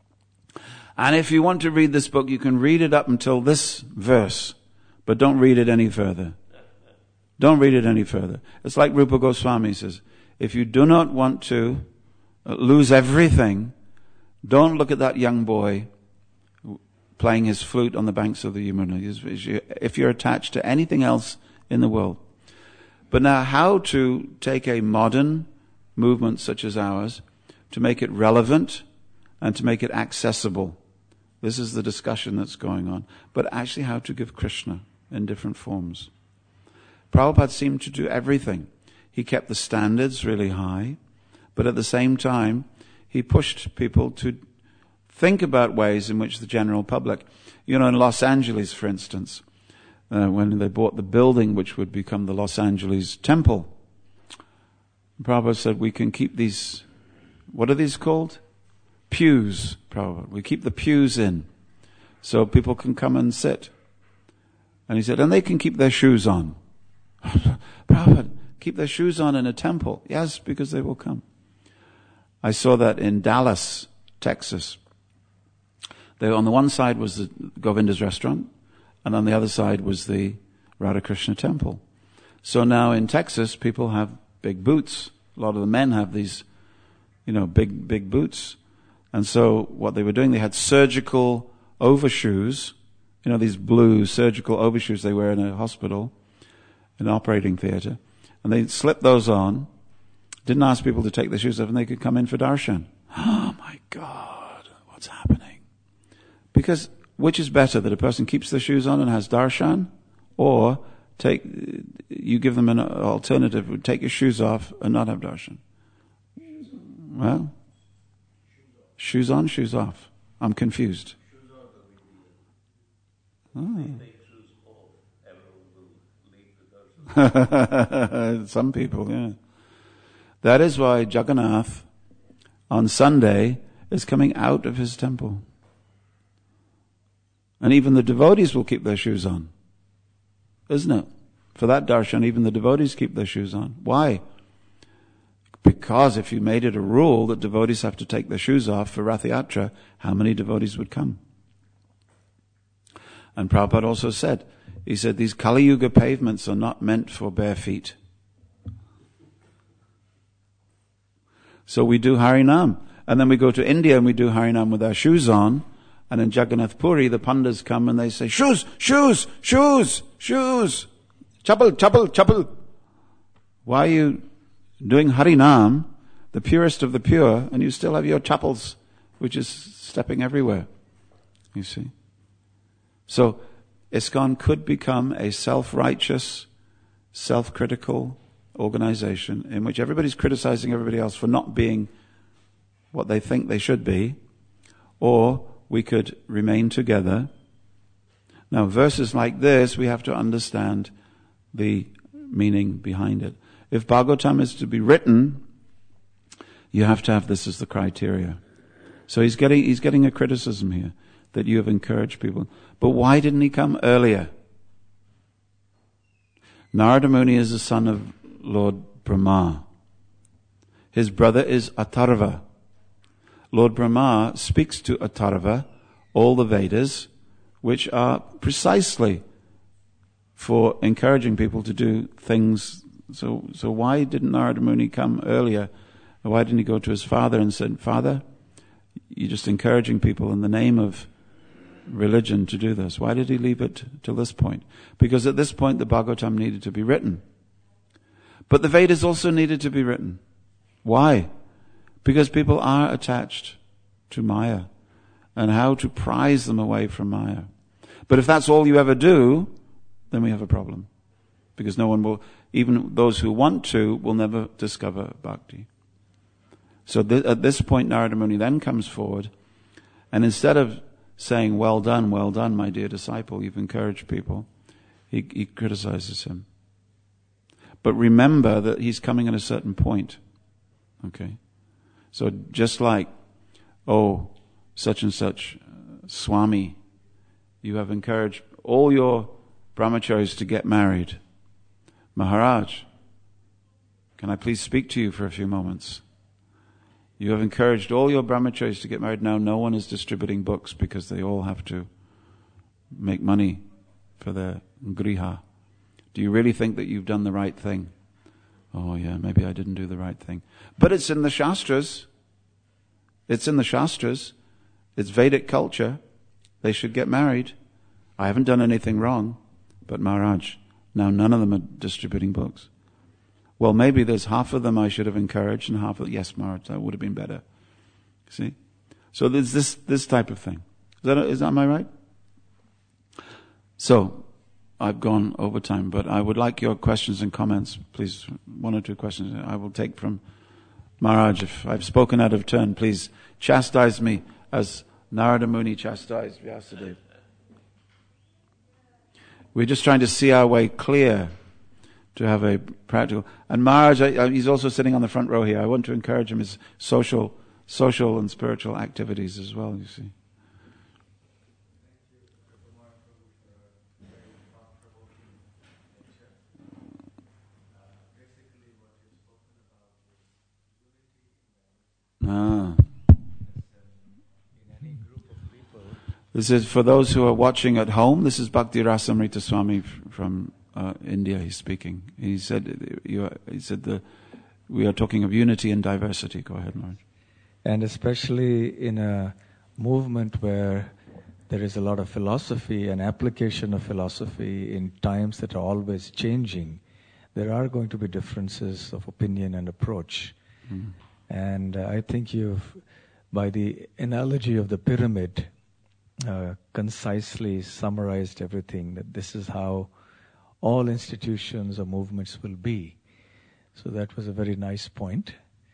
And if you want to read this book, you can read it up until this verse, but don't read it any further. Don't read it any further. It's like Rupa Goswami says, if you do not want to lose everything, don't look at that young boy playing his flute on the banks of the Yamuna, if you're attached to anything else in the world. But now, how to take a modern movement such as ours, to make it relevant and to make it accessible. This is the discussion that's going on. But actually how to give Krishna in different forms. Prabhupada seemed to do everything. He kept the standards really high, but at the same time, he pushed people to think about ways in which the general public, in Los Angeles, for instance, when they bought the building which would become the Los Angeles Temple, Prabhupada said, we can keep these, what are these called? Pews, Prabhupada. We keep the pews in so people can come and sit. And he said, and they can keep their shoes on. Prabhupada, keep their shoes on in a temple? Yes, because they will come. I saw that in Dallas, Texas. On the one side was the Govinda's restaurant, and on the other side was the Radhakrishna temple. So now in Texas, people have big boots. A lot of the men have these, big boots. And so what they were doing, they had surgical overshoes, these blue surgical overshoes they wear in a hospital, in an operating theater. And they slipped those on, didn't ask people to take their shoes off, and they could come in for darshan. Oh my God, what's happening? Because which is better, that a person keeps their shoes on and has darshan, or you give them an alternative, take your shoes off and not have darshan? Well, shoes on, shoes off. I'm confused. Oh. Some people, yeah. That is why Jagannath on Sunday is coming out of his temple. And even the devotees will keep their shoes on. Isn't it? For that darshan, even the devotees keep their shoes on. Why? Because if you made it a rule that devotees have to take their shoes off for Rath Yatra, how many devotees would come? And Prabhupada also said, these Kali Yuga pavements are not meant for bare feet. So we do Harinam. And then we go to India and we do Harinam with our shoes on. And in Jagannath Puri, the pandas come and they say, shoes, shoes, shoes, shoes. Chappal, chappal, chappal. Why are you doing Harinam, the purest of the pure, and you still have your chappals, which is stepping everywhere? You see? So, ISKCON could become a self-righteous, self-critical organization in which everybody's criticizing everybody else for not being what they think they should be, or we could remain together. Now, verses like this, we have to understand the meaning behind it. If Bhagavatam is to be written, you have to have this as the criteria. So he's getting a criticism here, that you have encouraged people. But why didn't he come earlier? Narada Muni is the son of Lord Brahma. His brother is Atharva. Lord Brahma speaks to Atharva all the Vedas, which are precisely for encouraging people to do things. So why didn't Narada Muni come earlier? Why didn't he go to his father and said, Father, you're just encouraging people in the name of religion to do this? Why did he leave it till this point? Because at this point the Bhagavatam needed to be written. But the Vedas also needed to be written. Why? Because people are attached to Maya, and how to prize them away from Maya. But if that's all you ever do, then we have a problem. Because no one will, even those who want to, will never discover bhakti. So at this point, Narada Muni then comes forward, and instead of saying, well done, my dear disciple, you've encouraged people, he criticizes him. But remember that he's coming at a certain point. Okay? So just like, such and such Swami, you have encouraged all your brahmacharis to get married. Maharaj, can I please speak to you for a few moments? You have encouraged all your brahmacharis to get married. Now no one is distributing books because they all have to make money for their griha. Do you really think that you've done the right thing? Oh yeah, maybe I didn't do the right thing. But it's in the Shastras. It's in the Shastras. It's Vedic culture. They should get married. I haven't done anything wrong. But Maharaj, now none of them are distributing books. Well, maybe there's half of them I should have encouraged and half of, yes, Maharaj, that would have been better. See? So there's this type of thing. Am I right? So, I've gone over time, but I would like your questions and comments. Please, one or two questions I will take from Maharaj. If I've spoken out of turn, please chastise me as Narada Muni chastised Vyasadeva. We're just trying to see our way clear to have a practical. And Maharaj, he's also sitting on the front row here. I want to encourage him his social and spiritual activities as well, you see. This is for those who are watching at home. This is Bhakti Rasamrita Swami from India. He's speaking. He said we are talking of unity and diversity. Go ahead, Maharaj. And especially in a movement where there is a lot of philosophy and application of philosophy in times that are always changing, there are going to be differences of opinion and approach. Mm. And I think you've, by the analogy of the pyramid, concisely summarized everything, that this is how all institutions or movements will be. So that was a very nice point.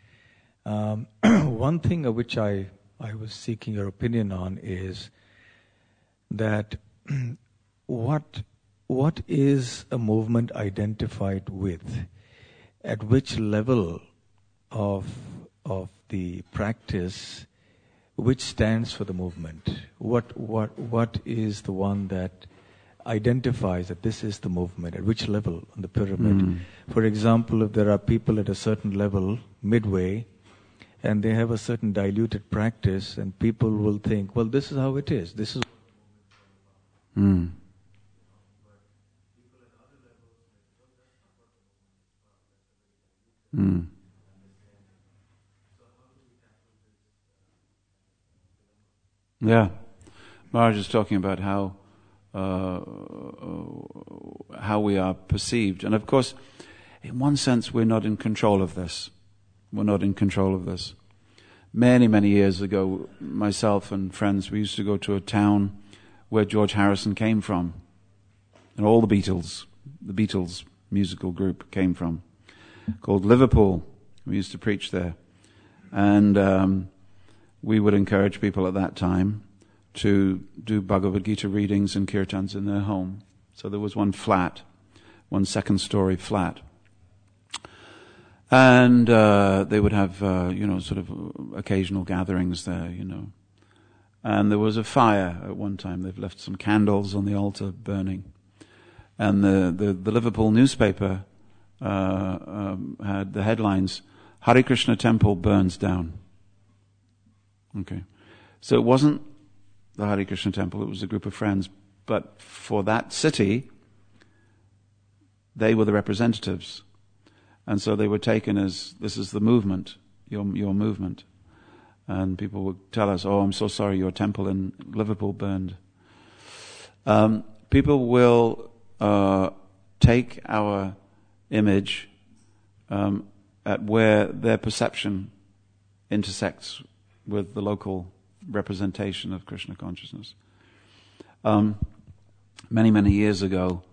One thing of which I was seeking your opinion on is that what is a movement identified with? At which level of the practice, which stands for the movement? What is the one that identifies that this is the movement? At which level on the pyramid? Mm. For example, if there are people at a certain level, midway, and they have a certain diluted practice, and people will think, well, this is how it is. This is. Mm. Mm. Yeah, Maharaj is talking about how we are perceived, and of course, in one sense, we're not in control of this. We're not in control of this. Many, many years ago, myself and friends, we used to go to a town where George Harrison came from, and all the Beatles musical group came from, called Liverpool. We used to preach there, and we would encourage people at that time to do Bhagavad Gita readings and kirtans in their home. So there was one second story flat. And they would have, sort of occasional gatherings there, And there was a fire at one time. They've left some candles on the altar burning. And the Liverpool newspaper had the headlines, Hare Krishna Temple burns down. Okay. So it wasn't the Hare Krishna Temple, it was a group of friends. But for that city, they were the representatives. And so they were taken as, this is the movement, your movement. And people would tell us, oh, I'm so sorry, your temple in Liverpool burned. People will take our image at where their perception intersects with the local representation of Krishna consciousness. Many, many years ago,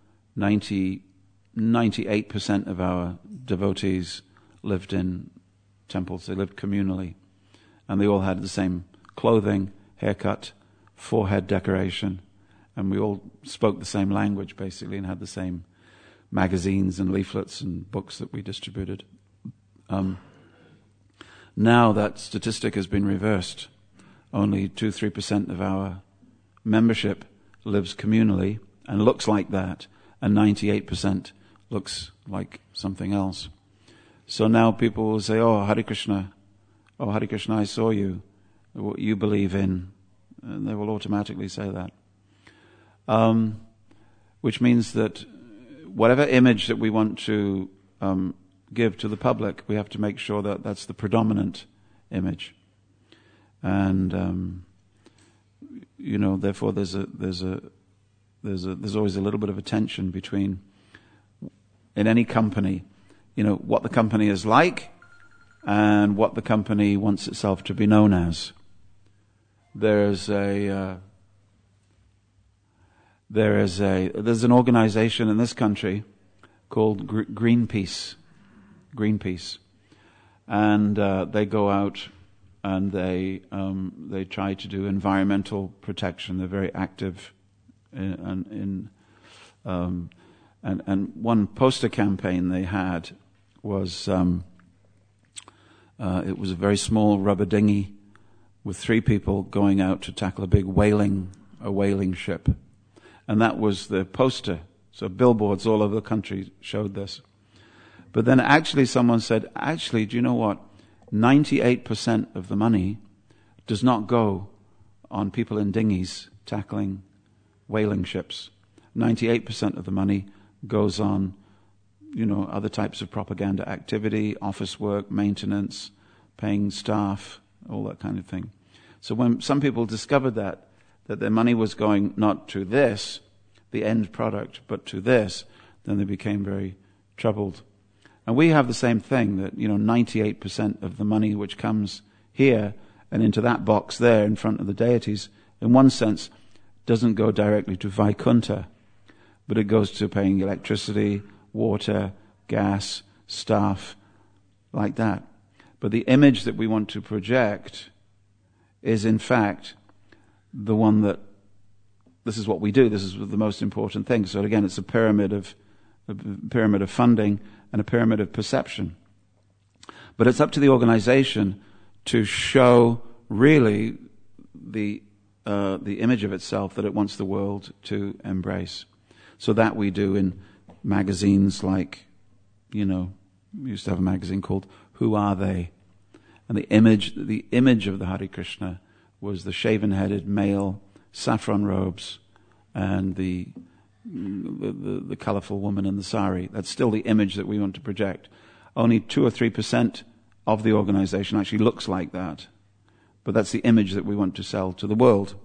98% of our devotees lived in temples. They lived communally. And they all had the same clothing, haircut, forehead decoration. And we all spoke the same language, basically, and had the same magazines and leaflets and books that we distributed. Now that statistic has been reversed. only 2-3% of our membership lives communally and looks like that, and 98% looks like something else. So now people will say, oh Hare Krishna, I saw you, what you believe in, and they will automatically say that. Which means that whatever image that we want to give to the public, we have to make sure that that's the predominant image. And therefore there's always a little bit of a tension between, in any company, what the company is like and what the company wants itself to be known as. There's an organization in this country called Greenpeace, and they go out and they try to do environmental protection. They're very active and one poster campaign they had was it was a very small rubber dinghy with 3 people going out to tackle a big whaling ship. And that was the poster. So billboards all over the country showed this. But then actually someone said, do you know what? 98% of the money does not go on people in dinghies tackling whaling ships. 98% of the money goes on, other types of propaganda activity, office work, maintenance, paying staff, all that kind of thing. So when some people discovered that their money was going not to this, the end product, but to this, then they became very troubled. And we have the same thing, that 98% of the money which comes here and into that box there in front of the deities, in one sense, doesn't go directly to Vaikuntha, but it goes to paying electricity, water, gas, staff, like that. But the image that we want to project is in fact the one that, this is what we do, this is the most important thing. So again, it's a pyramid of funding and a pyramid of perception. But it's up to the organization to show really the image of itself that it wants the world to embrace. So that we do in magazines like, we used to have a magazine called Who Are They? And the image of the Hare Krishna was the shaven-headed male, saffron robes, and the colourful woman in the sari. That's still the image that we want to project. Only 2 or 3% of the organization actually looks like that. But that's the image that we want to sell to the world.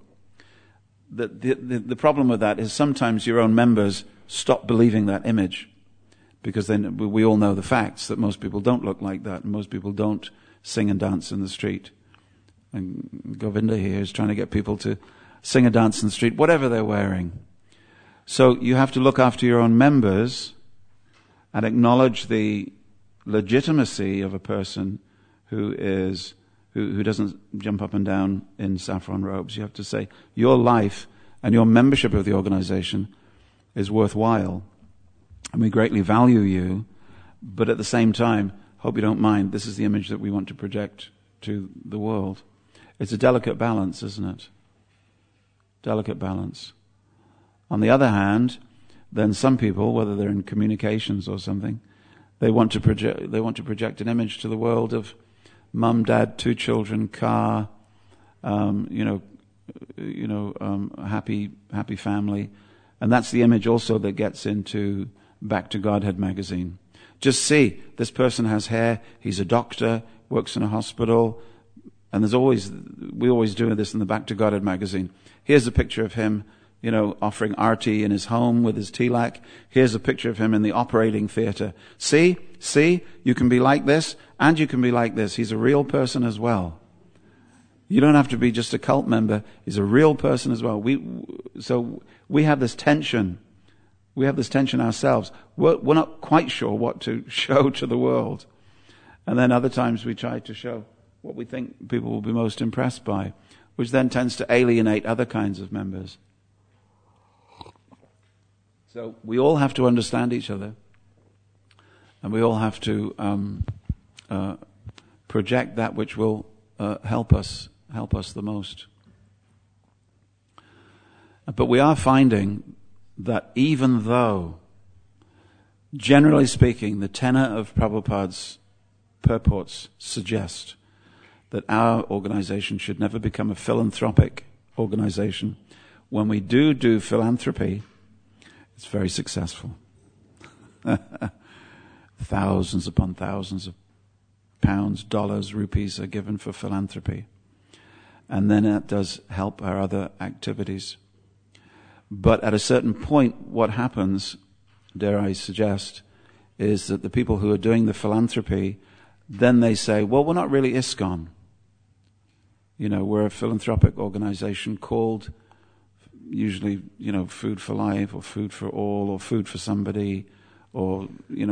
The problem with that is sometimes your own members stop believing that image, because then we all know the facts that most people don't look like that, and most people don't sing and dance in the street. And Govinda here is trying to get people to sing and dance in the street, whatever they're wearing. So you have to look after your own members and acknowledge the legitimacy of a person who doesn't jump up and down in saffron robes. You have to say, your life and your membership of the organization is worthwhile, and we greatly value you, but at the same time, hope you don't mind, this is the image that we want to project to the world. It's a delicate balance, isn't it? Delicate balance. On the other hand, then some people, whether they're in communications or something, they want to project an image to the world of mum, dad, 2 children, car, happy family, and that's the image also that gets into Back to Godhead magazine. Just see, this person has hair, he's a doctor, works in a hospital, and we always do this in the Back to Godhead magazine. Here's a picture of him, offering arti in his home with his tilak. Here's a picture of him in the operating theater. See, you can be like this, and you can be like this. He's a real person as well. You don't have to be just a cult member. He's a real person as well. So we have this tension. We have this tension ourselves. We're not quite sure what to show to the world. And then other times we try to show what we think people will be most impressed by, which then tends to alienate other kinds of members. So we all have to understand each other, and we all have to project that which will help us help us the most. But we are finding that even though, generally speaking, the tenor of Prabhupada's purports suggest that our organization should never become a philanthropic organization, when we do philanthropy, it's very successful. Thousands upon thousands of pounds, dollars, rupees are given for philanthropy. And then it does help our other activities. But at a certain point, what happens, dare I suggest, is that the people who are doing the philanthropy, then they say, well, we're not really ISKCON. We're a philanthropic organization called, usually, Food for Life, or Food for All, or Food for Somebody, or,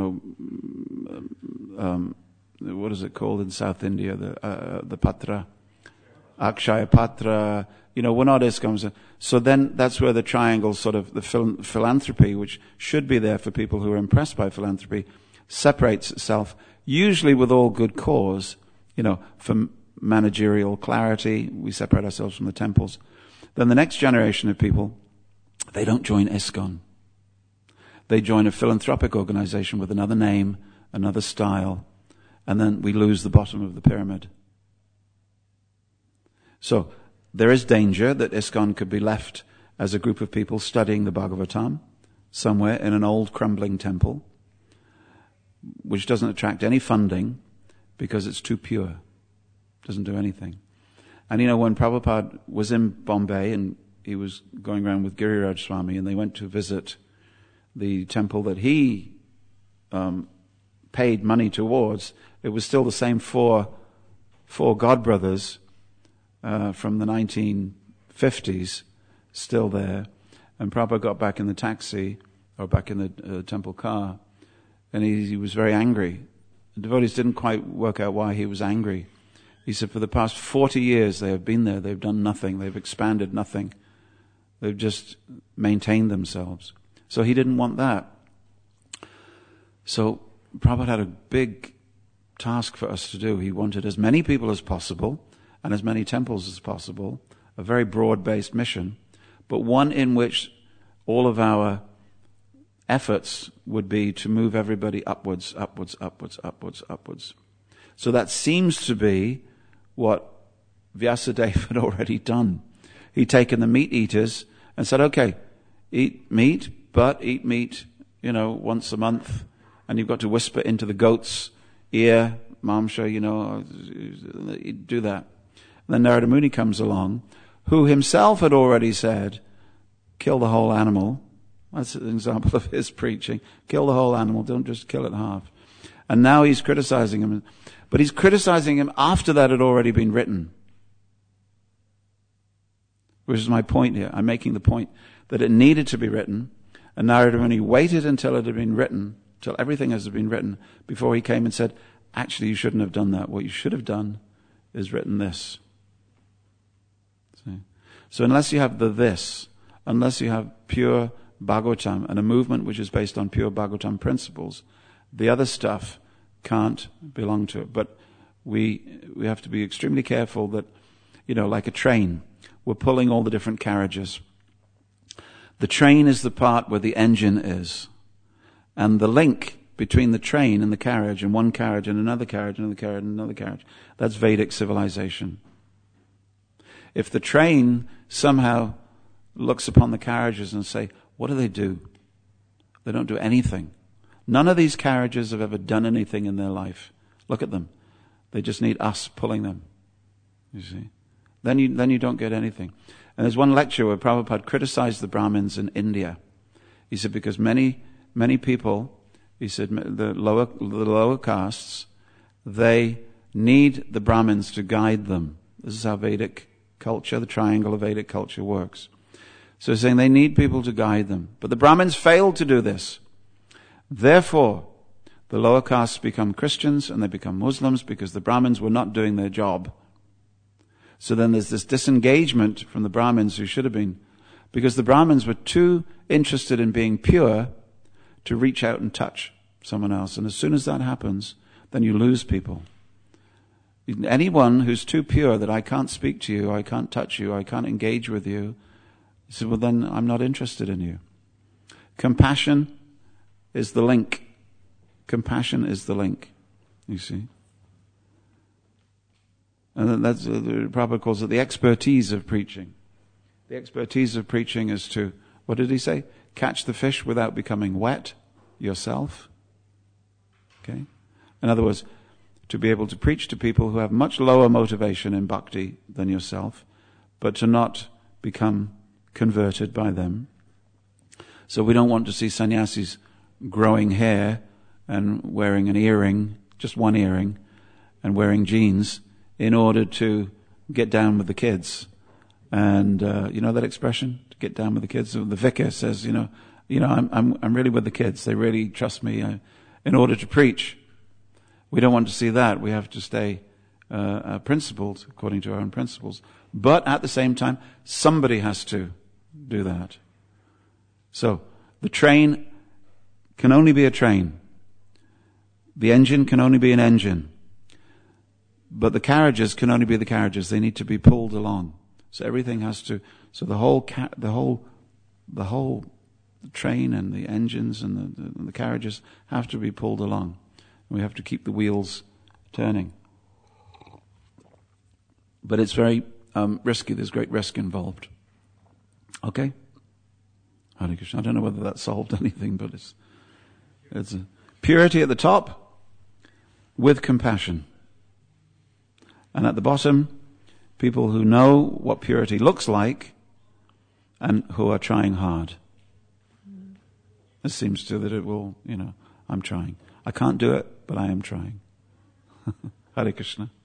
what is it called in South India, the Patra, Akshaya Patra. We're not ISKCON. So then that's where the triangle, sort of the philanthropy, which should be there for people who are impressed by philanthropy, separates itself, usually with all good cause, for managerial clarity. We separate ourselves from the temples. Then the next generation of people, they don't join ISKCON. They join a philanthropic organization with another name, another style, and then we lose the bottom of the pyramid. So there is danger that ISKCON could be left as a group of people studying the Bhagavatam somewhere in an old crumbling temple, which doesn't attract any funding because it's too pure. Doesn't do anything. And when Prabhupada was in Bombay and he was going around with Giriraj Swami and they went to visit the temple that he paid money towards, it was still the same four godbrothers from the 1950s still there. And Prabhupada got back in the taxi, or back in the temple car, and he was very angry. The devotees didn't quite work out why he was angry. He said, for the past 40 years they have been there, they've done nothing, they've expanded nothing. They've just maintained themselves. So he didn't want that. So Prabhupada had a big task for us to do. He wanted as many people as possible and as many temples as possible, a very broad-based mission, but one in which all of our efforts would be to move everybody upwards, upwards, upwards, upwards, upwards. So that seems to be what Vyasadeva had already done. He'd taken the meat eaters and said, okay, eat meat, but eat meat, once a month, and you've got to whisper into the goat's ear, Mamsha, do that. And then Narada Muni comes along, who himself had already said, kill the whole animal. That's an example of his preaching. Kill the whole animal, don't just kill it half. And now he's criticizing him. But he's criticizing him after that had already been written. Which is my point here. I'm making the point that it needed to be written, and Narada Muni waited until it had been written, till everything has been written, before he came and said, actually you shouldn't have done that. What you should have done is written this. See? So unless you have unless you have pure Bhagavatam and a movement which is based on pure Bhagavatam principles, the other stuff can't belong to it. But we have to be extremely careful that, like a train, we're pulling all the different carriages. The train is the part where the engine is. And the link between the train and the carriage, and one carriage and another carriage, another carriage and another carriage, that's Vedic civilization. If the train somehow looks upon the carriages and say, what do? They don't do anything. None of these carriages have ever done anything in their life. Look at them. They just need us pulling them. You see? Then you don't get anything. And there's one lecture where Prabhupada criticized the Brahmins in India. He said, because many people, he said, the lower castes, they need the Brahmins to guide them. This is how Vedic culture, the triangle of Vedic culture works. So he's saying they need people to guide them. But the Brahmins failed to do this. Therefore, the lower castes become Christians and they become Muslims because the Brahmins were not doing their job. So then there's this disengagement from the Brahmins who should have been, because the Brahmins were too interested in being pure to reach out and touch someone else. And as soon as that happens, then you lose people. Anyone who's too pure that I can't speak to you, I can't touch you, I can't engage with you, he said, well then I'm not interested in you. Compassion is the link. Compassion is the link, you see. And that's Prabhupada calls it the expertise of preaching. The expertise of preaching is to, what did he say? Catch the fish without becoming wet yourself. Okay? In other words, to be able to preach to people who have much lower motivation in bhakti than yourself, but to not become converted by them. So we don't want to see sannyasis growing hair and wearing an earring, just one earring, and wearing jeans in order to get down with the kids. And you know that expression, to get down with the kids? The vicar says, I'm really with the kids. They really trust me in order to preach. We don't want to see that. We have to stay principled according to our own principles. But at the same time, somebody has to do that. So the train can only be a train. The engine can only be an engine. But the carriages can only be the carriages. They need to be pulled along. So everything has to. So the whole train and the engines and the carriages have to be pulled along. We have to keep the wheels turning. But it's very risky. There's great risk involved. Okay? Hare Krishna. I don't know whether that solved anything, but it's a purity at the top with compassion. And at the bottom, people who know what purity looks like and who are trying hard. It seems to that it will, I'm trying. I can't do it, but I am trying. Hare Krishna.